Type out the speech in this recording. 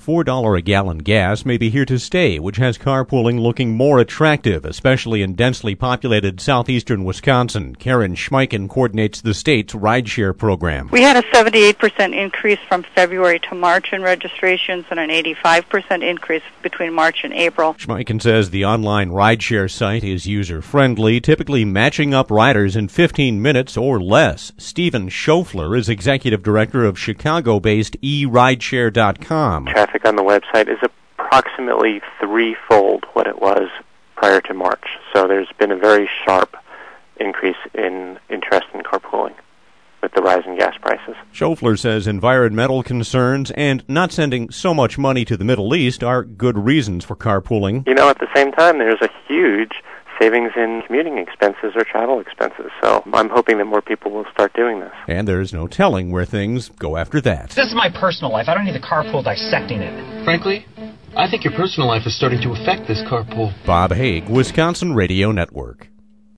$4 a gallon gas may be here to stay, which has carpooling looking more attractive, especially in densely populated southeastern Wisconsin. Karen Schmeichen coordinates the state's rideshare program. We had a 78% increase from February to March in registrations and an 85% increase between March and April. Schmeichen says the online rideshare site is user-friendly, typically matching up riders in 15 minutes or less. Stephen Schofler is executive director of Chicago-based eRideshare.com. Traffic on the website is approximately threefold what it was prior to March. So there's been a very sharp increase in interest in carpooling with the rise in gas prices. Schofler says environmental concerns and not sending so much money to the Middle East are good reasons for carpooling. You know, at the same time, there's a huge savings in commuting expenses or travel expenses. So I'm hoping that more people will start doing this. And there's no telling where things go after that. This is my personal life. I don't need the carpool dissecting it. Frankly, I think your personal life is starting to affect this carpool. Bob Haig, Wisconsin Radio Network.